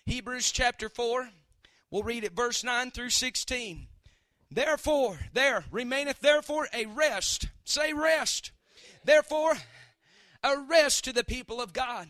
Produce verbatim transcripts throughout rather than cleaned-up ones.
Hebrews chapter four. We'll read it verse nine through sixteen. Therefore, there remaineth therefore a rest. Say rest. Therefore, a rest to the people of God.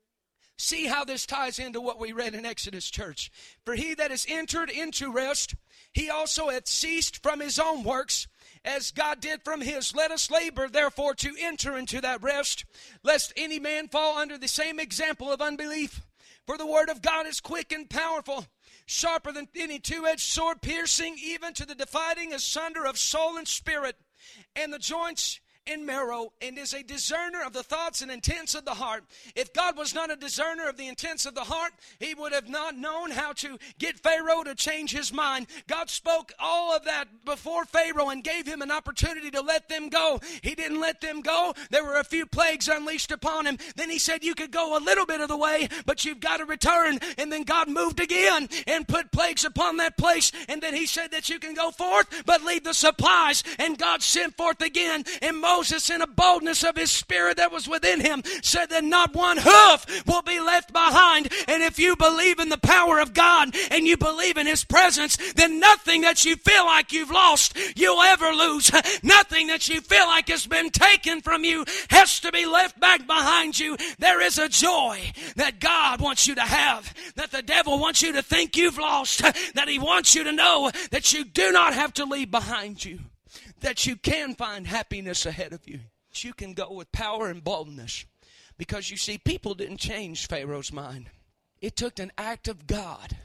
See how this ties into what we read in Exodus, church. For he that is entered into rest, he also hath ceased from his own works, as God did from his. Let us labor, therefore, to enter into that rest, lest any man fall under the same example of unbelief. For the word of God is quick and powerful, sharper than any two-edged sword, piercing even to the dividing asunder of soul and spirit, and the joints and marrow, and is a discerner of the thoughts and intents of the heart. If God was not a discerner of the intents of the heart, he would have not known how to get Pharaoh to change his mind. God spoke all of that before Pharaoh and gave him an opportunity to let them go. He didn't let them go. There were a few plagues unleashed upon him. Then he said, you could go a little bit of the way, but you've got to return. And then God moved again and put plagues upon that place. And then he said that you can go forth, but leave the supplies. And God sent forth again. And Moses, in a boldness of his spirit that was within him, said that not one hoof will be left behind. And if you believe in the power of God and you believe in his presence, then nothing that you feel like you've lost, you'll ever lose. Nothing that you feel like has been taken from you has to be left back behind you. There is a joy that God wants you to have, that the devil wants you to think you've lost, that he wants you to know that you do not have to leave behind you, that you can find happiness ahead of you. You can go with power and boldness. Because you see, people didn't change Pharaoh's mind. It took an act of God.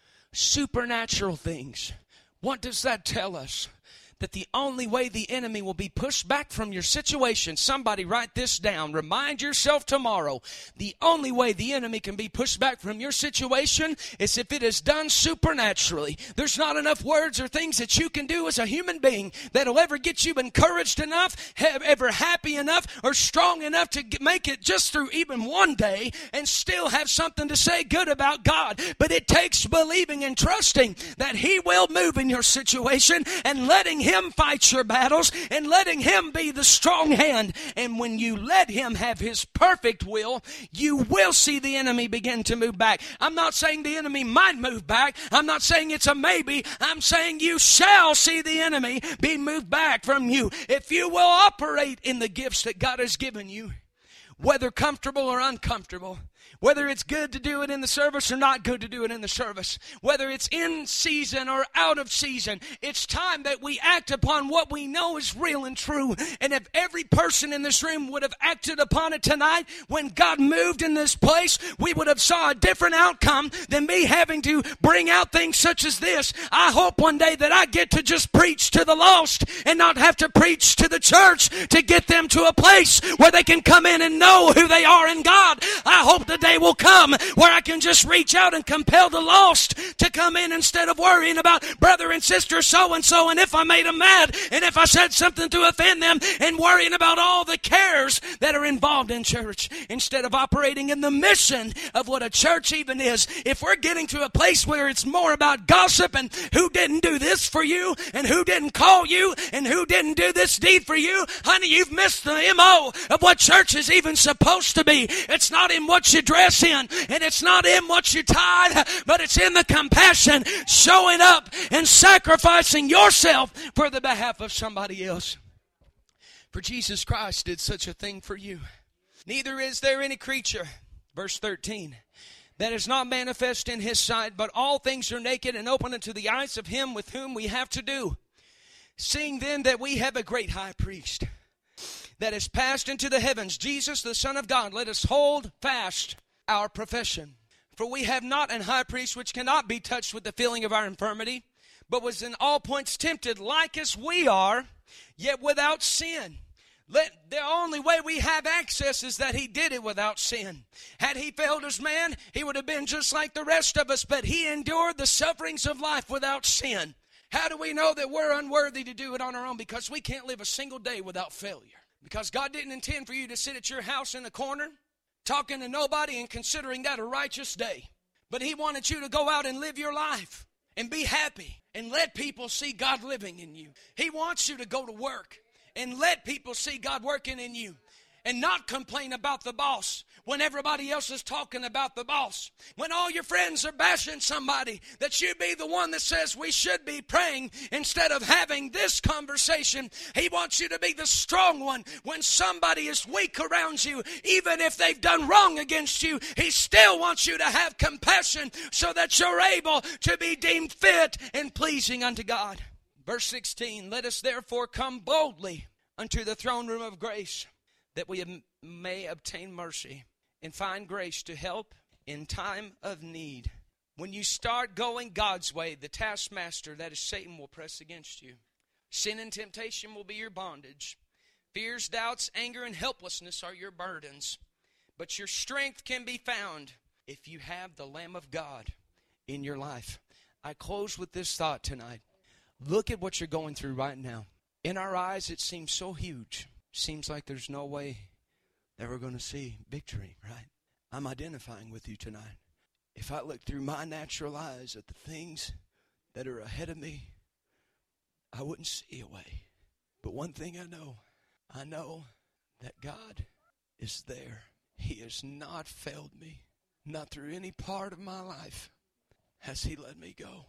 Supernatural things. What does that tell us? That the only way the enemy will be pushed back from your situation, somebody write this down, remind yourself tomorrow, the only way the enemy can be pushed back from your situation is if it is done supernaturally. There's not enough words or things that you can do as a human being that'll ever get you encouraged enough, ever happy enough, or strong enough to make it just through even one day and still have something to say good about God. But it takes believing and trusting that he will move in your situation and letting him fight your battles and letting him be the strong hand. And when you let him have his perfect will, you will see the enemy begin to move back. I'm not saying the enemy might move back. I'm not saying it's a maybe. I'm saying you shall see the enemy be moved back from you if you will operate in the gifts that God has given you, whether comfortable or uncomfortable. Whether it's good to do it in the service or not good to do it in the service. Whether it's in season or out of season. It's time that we act upon what we know is real and true. And if every person in this room would have acted upon it tonight, when God moved in this place, we would have saw a different outcome than me having to bring out things such as this. I hope one day that I get to just preach to the lost and not have to preach to the church to get them to a place where they can come in and know who they are in God. I hope the day will come where I can just reach out and compel the lost to come in instead of worrying about brother and sister so-and-so and if I made them mad and if I said something to offend them and worrying about all the cares that are involved in church instead of operating in the mission of what a church even is. If we're getting to a place where it's more about gossip and who didn't do this for you and who didn't call you and who didn't do this deed for you, honey, you've missed the M O of what church is even supposed to be. It's not in what you dress in, and it's not in what you tithe, but it's in the compassion, showing up and sacrificing yourself for the behalf of somebody else. For Jesus Christ did such a thing for you. Neither is there any creature, verse thirteen, that is not manifest in his sight, but all things are naked and open unto the eyes of him with whom we have to do. Seeing then that we have a great high priest that is passed into the heavens, Jesus the Son of God, let us hold fast our profession. For we have not an high priest which cannot be touched with the feeling of our infirmity, but was in all points tempted like as we are, yet without sin. Let, the only way we have access is that he did it without sin. Had he failed as man, he would have been just like the rest of us, but he endured the sufferings of life without sin. How do we know that we're unworthy to do it on our own? Because we can't live a single day without failure. Because God didn't intend for you to sit at your house in the corner talking to nobody and considering that a righteous day. But he wanted you to go out and live your life and be happy and let people see God living in you. He wants you to go to work and let people see God working in you. and not complain about the boss when everybody else is talking about the boss. When all your friends are bashing somebody, that you be the one that says we should be praying instead of having this conversation. He wants you to be the strong one. When somebody is weak around you, even if they've done wrong against you, He still wants you to have compassion so that you're able to be deemed fit and pleasing unto God. Verse sixteen, let us therefore come boldly unto the throne room of grace, that we may obtain mercy and find grace to help in time of need. When you start going God's way, the taskmaster, that is Satan, will press against you. Sin and temptation will be your bondage. Fears, doubts, anger, and helplessness are your burdens. But your strength can be found if you have the Lamb of God in your life. I close with this thought tonight. Look at what you're going through right now. In our eyes, it seems so huge. Seems like there's no way that we're going to see victory, right? I'm identifying with you tonight. If I look through my natural eyes at the things that are ahead of me, I wouldn't see a way. But one thing I know, I know that God is there. He has not failed me. Not through any part of my life has He let me go.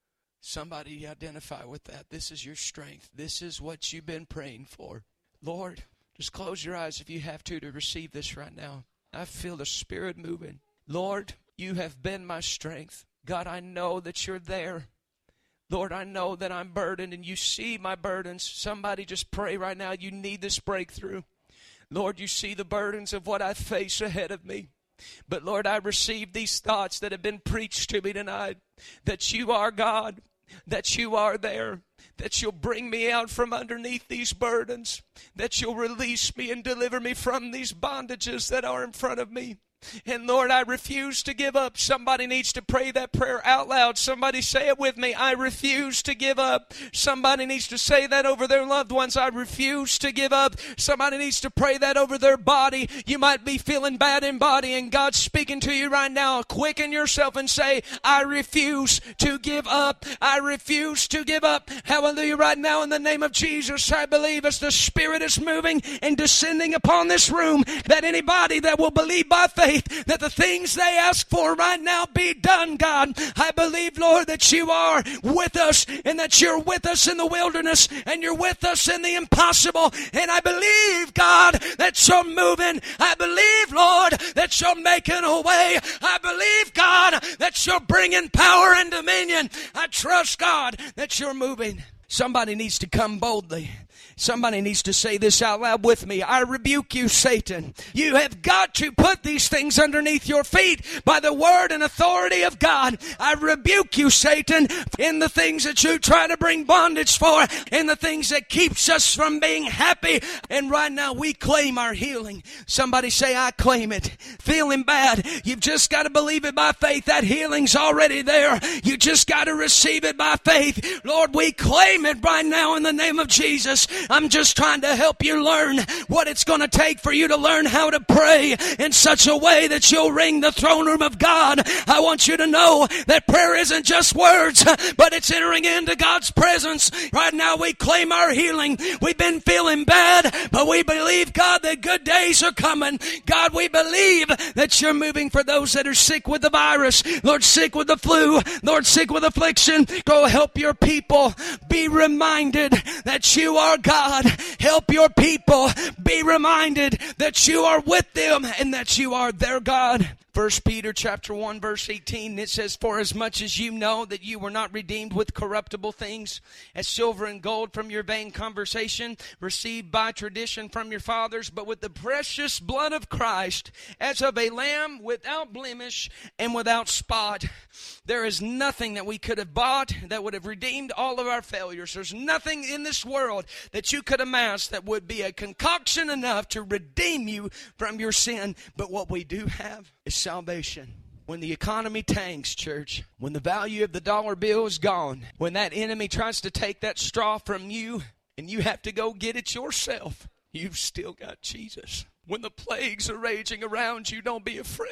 Somebody identify with that. This is your strength. This is what you've been praying for. Lord, just close your eyes if you have to to receive this right now. I feel the Spirit moving. Lord, you have been my strength. God, I know that you're there. Lord, I know that I'm burdened and you see my burdens. Somebody just pray right now. You need this breakthrough. Lord, you see the burdens of what I face ahead of me. But Lord, I receive these thoughts that have been preached to me tonight. That you are God. That you are there, that you'll bring me out from underneath these burdens, that you'll release me and deliver me from these bondages that are in front of me. And Lord, I refuse to give up. Somebody needs to pray that prayer out loud. Somebody say it with me. I refuse to give up. Somebody needs to say that over their loved ones. I refuse to give up. Somebody needs to pray that over their body. You might be feeling bad in body and God's speaking to you right now. Quicken yourself and say, I refuse to give up. I refuse to give up. Hallelujah. Right now in the name of Jesus, I believe as the Spirit is moving and descending upon this room, that anybody that will believe by faith that the things they ask for right now be done, God. I believe, Lord, that you are with us and that you're with us in the wilderness and you're with us in the impossible. And I believe, God, that you're moving. I believe, Lord, that you're making a way. I believe, God, that you're bringing power and dominion. I trust, God, that you're moving. Somebody needs to come boldly. Somebody needs to say this out loud with me. I rebuke you, Satan. You have got to put these things underneath your feet by the word and authority of God. I rebuke you, Satan, in the things that you try to bring bondage for, in the things that keeps us from being happy. And right now we claim our healing. Somebody say, I claim it. Feeling bad. You've just got to believe it by faith. That healing's already there. You just got to receive it by faith. Lord, we claim it right now in the name of Jesus. I'm just trying to help you learn what it's going to take for you to learn how to pray in such a way that you'll ring the throne room of God. I want you to know that prayer isn't just words, but it's entering into God's presence. Right now we claim our healing. We've been feeling bad, but we believe, God, that good days are coming. God, we believe that you're moving for those that are sick with the virus. Lord, sick with the flu. Lord, sick with affliction. Go help your people be reminded that you are God. God, help your people be reminded that you are with them and that you are their God. First Peter chapter one verse eighteen, it says, for as much as you know that you were not redeemed with corruptible things, as silver and gold from your vain conversation, received by tradition from your fathers, but with the precious blood of Christ, as of a lamb without blemish and without spot. There is nothing that we could have bought that would have redeemed all of our failures. There's nothing in this world that you could amass that would be a concoction enough to redeem you from your sin. But what we do have is salvation. When the economy tanks, church, when the value of the dollar bill is gone, when that enemy tries to take that straw from you and you have to go get it yourself, you've still got Jesus. When the plagues are raging around you, don't be afraid.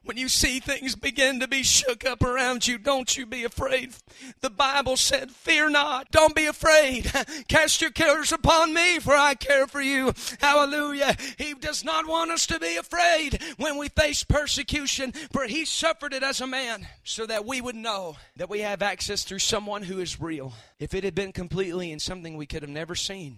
When you see things begin to be shook up around you, don't you be afraid. The Bible said, fear not. Don't be afraid. Cast your cares upon me, for I care for you. Hallelujah. He does not want us to be afraid when we face persecution, for he suffered it as a man so that we would know that we have access through someone who is real. If it had been completely in something we could have never seen,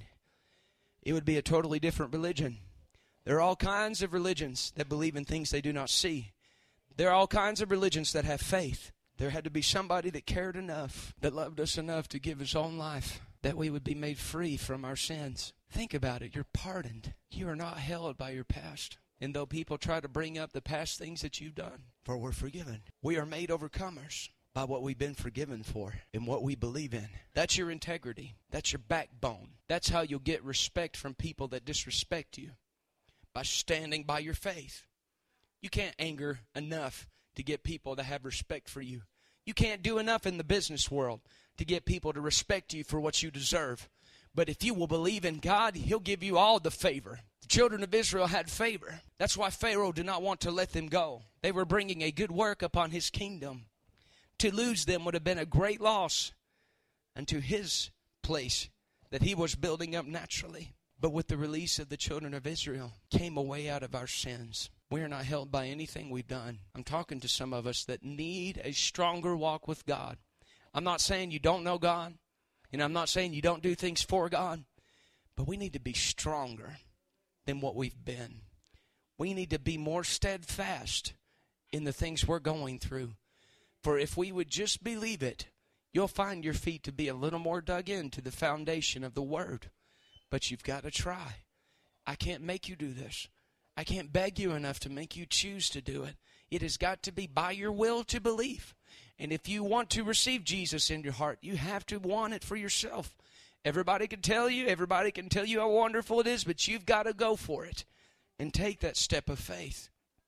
it would be a totally different religion. There are all kinds of religions that believe in things they do not see. There are all kinds of religions that have faith. There had to be somebody that cared enough, that loved us enough to give his own life, that we would be made free from our sins. Think about it. You're pardoned. You are not held by your past. And though people try to bring up the past things that you've done, for we're forgiven. We are made overcomers by what we've been forgiven for and what we believe in. That's your integrity. That's your backbone. That's how you'll get respect from people that disrespect you, by standing by your faith. You can't anger enough to get people to have respect for you. You can't do enough in the business world to get people to respect you for what you deserve. But if you will believe in God, he'll give you all the favor. The children of Israel had favor. That's why Pharaoh did not want to let them go. They were bringing a good work upon his kingdom. To lose them would have been a great loss unto his place that he was building up naturally. But with the release of the children of Israel came a way out of our sins. We are not held by anything we've done. I'm talking to some of us that need a stronger walk with God. I'm not saying you don't know God, and I'm not saying you don't do things for God, but we need to be stronger than what we've been. We need to be more steadfast in the things we're going through. For if we would just believe it, you'll find your feet to be a little more dug into the foundation of the Word. But you've got to try. I can't make you do this. I can't beg you enough to make you choose to do it. It has got to be by your will to believe. And if you want to receive Jesus in your heart, you have to want it for yourself. Everybody can tell you, everybody can tell you how wonderful it is, but you've got to go for it and take that step of faith.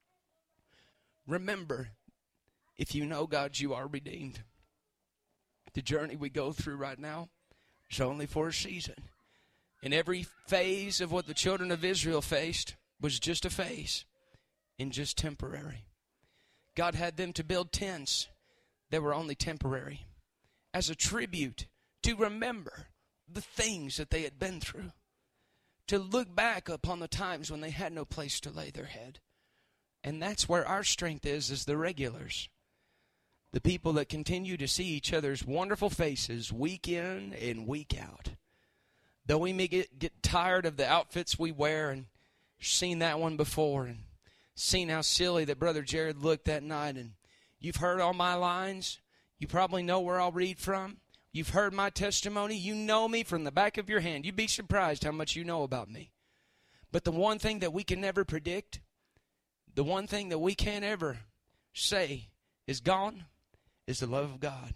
Remember, if you know God, you are redeemed. The journey we go through right now is only for a season. And every phase of what the children of Israel faced was just a phase and just temporary. God had them to build tents that were only temporary as a tribute to remember the things that they had been through, to look back upon the times when they had no place to lay their head. And that's where our strength is, is the regulars. The people that continue to see each other's wonderful faces week in and week out. Though we may get, get tired of the outfits we wear, and seen that one before, and seen how silly that Brother Jared looked that night, and you've heard all my lines. You probably know where I'll read from. You've heard my testimony. You know me from the back of your hand. You'd be surprised how much you know about me. But the one thing that we can never predict, the one thing that we can't ever say is gone, is the love of God.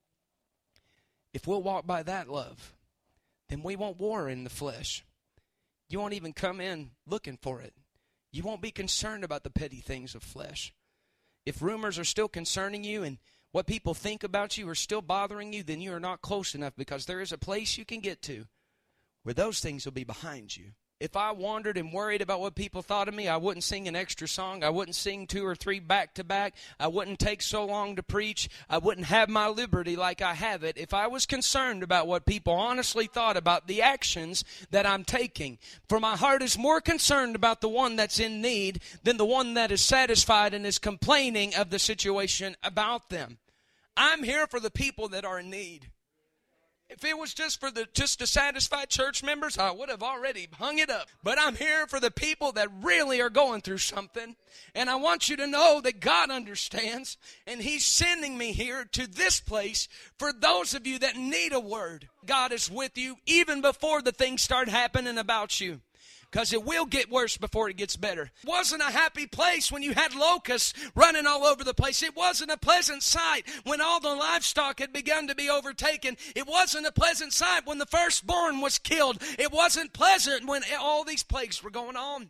If we'll walk by that love, then we won't war in the flesh. You won't even come in looking for it. You won't be concerned about the petty things of flesh. If rumors are still concerning you and what people think about you are still bothering you, then you are not close enough, because there is a place you can get to where those things will be behind you. If I wondered and worried about what people thought of me, I wouldn't sing an extra song. I wouldn't sing two or three back to back. I wouldn't take so long to preach. I wouldn't have my liberty like I have it if I was concerned about what people honestly thought about the actions that I'm taking. For my heart is more concerned about the one that's in need than the one that is satisfied and is complaining of the situation about them. I'm here for the people that are in need. If it was just for the just to satisfy church members, I would have already hung it up. But I'm here for the people that really are going through something. And I want you to know that God understands. And He's sending me here to this place for those of you that need a word. God is with you even before the things start happening about you. Because it will get worse before it gets better. It wasn't a happy place when you had locusts running all over the place. It wasn't a pleasant sight when all the livestock had begun to be overtaken. It wasn't a pleasant sight when the firstborn was killed. It wasn't pleasant when all these plagues were going on.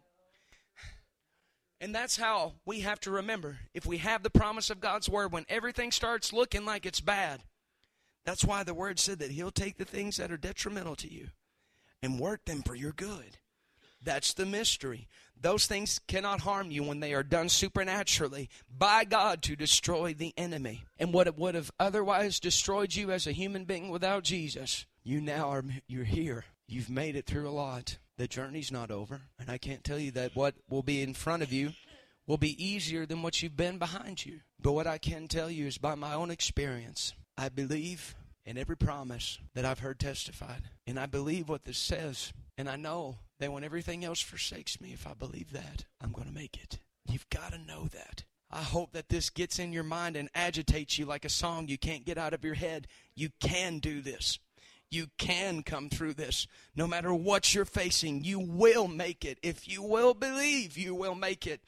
And that's how we have to remember. If we have the promise of God's word, when everything starts looking like it's bad, that's why the word said that He'll take the things that are detrimental to you and work them for your good. That's the mystery. Those things cannot harm you when they are done supernaturally by God to destroy the enemy. And what would have otherwise destroyed you as a human being without Jesus, you now are you're here. You've made it through a lot. The journey's not over. And I can't tell you that what will be in front of you will be easier than what you've been behind you. But what I can tell you is by my own experience, I believe in every promise that I've heard testified. And I believe what this says. And I know that when everything else forsakes me, if I believe that, I'm going to make it. You've got to know that. I hope that this gets in your mind and agitates you like a song you can't get out of your head. You can do this. You can come through this. No matter what you're facing, you will make it. If you will believe, you will make it.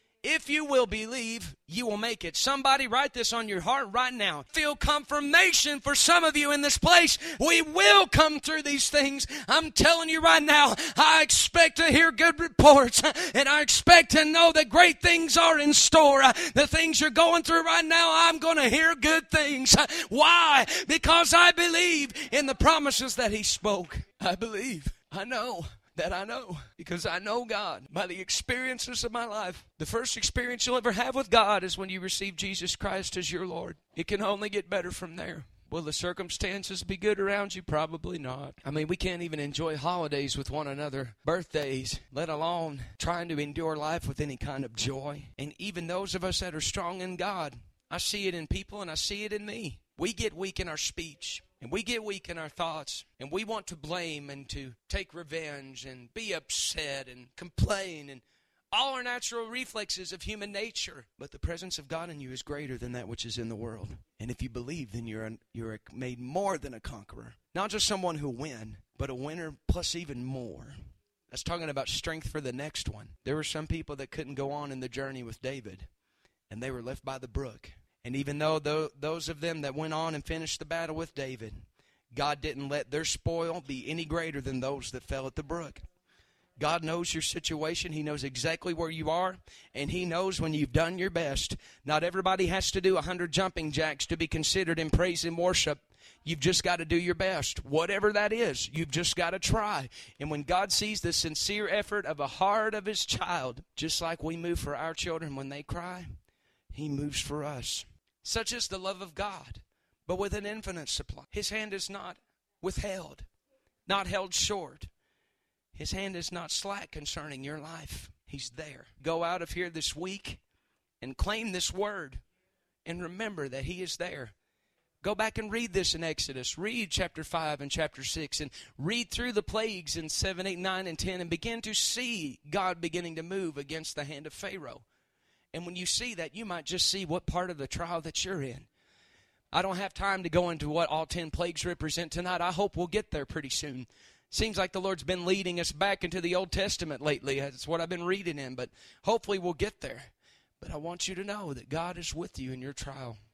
If you will believe, you will make it. Somebody write this on your heart right now. Feel confirmation for some of you in this place. We will come through these things. I'm telling you right now, I expect to hear good reports, and I expect to know that great things are in store. The things you're going through right now, I'm going to hear good things. Why? Because I believe in the promises that He spoke. I believe. I know. That I know, because I know God by the experiences of my life. The first experience you'll ever have with God is when you receive Jesus Christ as your Lord. It can only get better from there. Will the circumstances be good around you? Probably not. I mean, we can't even enjoy holidays with one another, birthdays, let alone trying to endure life with any kind of joy. And even those of us that are strong in God, I see it in people and I see it in me. We get weak in our speech. And we get weak in our thoughts, and we want to blame and to take revenge and be upset and complain and all our natural reflexes of human nature. But the presence of God in you is greater than that which is in the world. And if you believe, then you're, you're made more than a conqueror. Not just someone who win, but a winner plus even more. That's talking about strength for the next one. There were some people that couldn't go on in the journey with David, and they were left by the brook. And even though those of them that went on and finished the battle with David, God didn't let their spoil be any greater than those that fell at the brook. God knows your situation. He knows exactly where you are, and He knows when you've done your best. Not everybody has to do a hundred jumping jacks to be considered in praise and worship. You've just got to do your best. Whatever that is, you've just got to try. And when God sees the sincere effort of a heart of His child, just like we move for our children when they cry, He moves for us. Such is the love of God, but with an infinite supply. His hand is not withheld, not held short. His hand is not slack concerning your life. He's there. Go out of here this week and claim this word and remember that He is there. Go back and read this in Exodus. Read chapter five and chapter six and read through the plagues in seven, eight, nine, and ten and begin to see God beginning to move against the hand of Pharaoh. And when you see that, you might just see what part of the trial that you're in. I don't have time to go into what all ten plagues represent tonight. I hope we'll get there pretty soon. Seems like the Lord's been leading us back into the Old Testament lately. That's what I've been reading in, but hopefully we'll get there. But I want you to know that God is with you in your trial.